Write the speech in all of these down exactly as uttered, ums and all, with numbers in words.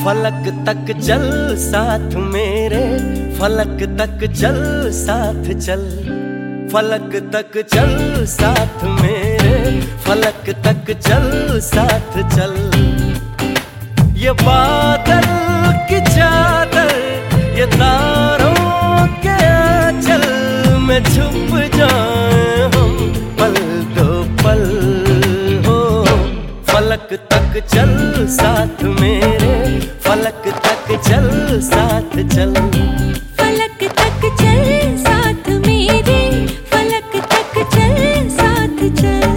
फलक तक चल साथ मेरे, फलक तक चल साथ चल, फलक तक चल साथ मेरे, फलक तक चल साथ चल। ये बादल की चादर, ये तारों के आंचल में छुप जाए हम पल दो पल हो। फलक तक चल साथ मेरे, फलक तक चल साथ चल, फलक तक चल साथ मेरे, फलक तक चल साथ चल।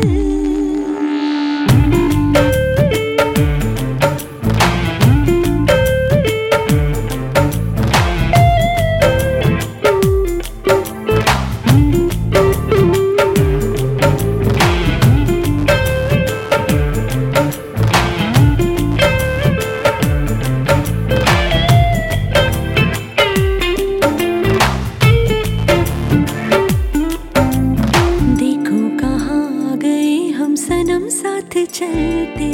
सनम साथ चलते,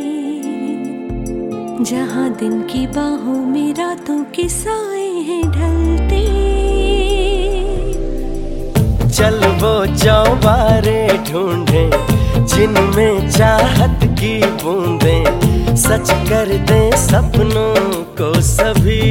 जहाँ दिन की बाहों में रातों के साए हैं ढलते। चल वो चौबारे ढूंढे जिनमें चाहत की बूंदें सच कर दे सपनों को सभी।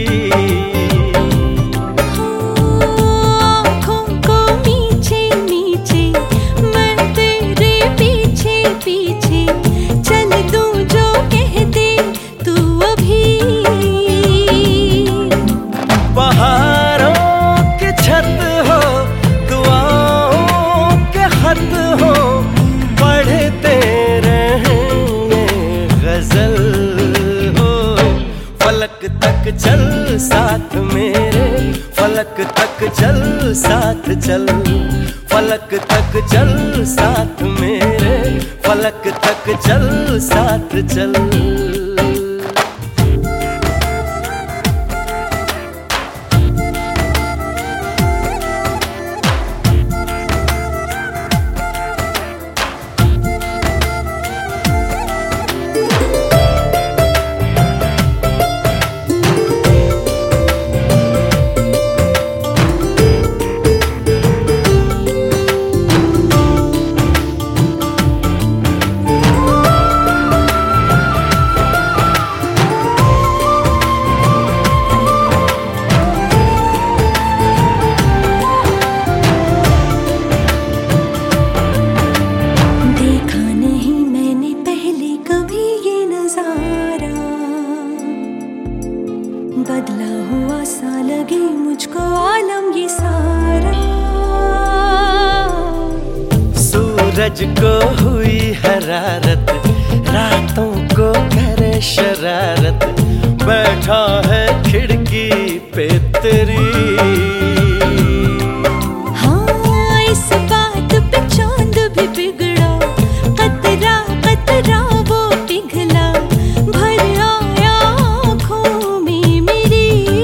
फलक तक चल साथ मेरे, फलक तक चल साथ चल, फलक तक चल साथ मेरे, फलक तक चल साथ चल। बदला हुआ सा लगे मुझको आलम ये सारा। सूरज को हुई हरारत, रातों को करे शरारत, बैठा है खिड़की पे तेरी। हाँ इस बात पे चांद भी बिगड़ा, कतरा कतरा वो पिघला, भर आया आँखों में मेरी।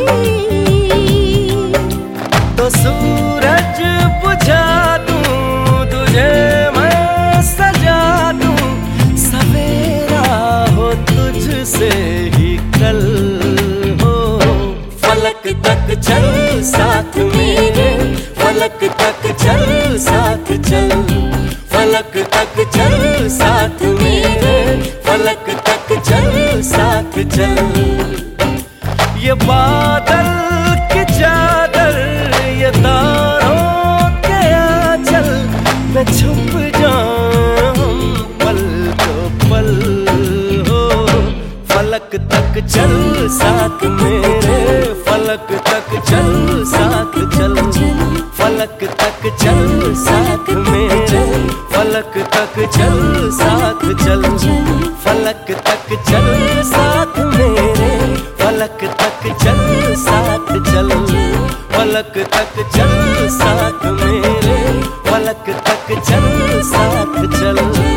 तो सूरज बुझा दूं तुझे मैं सजा दूं, सवेरा हो तुझसे ही कल हो। फलक तक चल साथ मेरे, फलक तक चल साथ चल, फलक तक चल साथ मेरे, फलक तक चल साथ चल। ये बादल की चादर, ये तारों के आंचल में छुप जाऊं पल दो पल हो। फलक तक चल साथ मेरे, फलक तक चल साथ चल, फलक तक चल साथ मेरे, फलक तक चल साथ चल, फलक तक चल साथ मेरे, फलक तक चल साथ चल, फलक तक चल साथ मेरे, फलक तक चल साथ चल।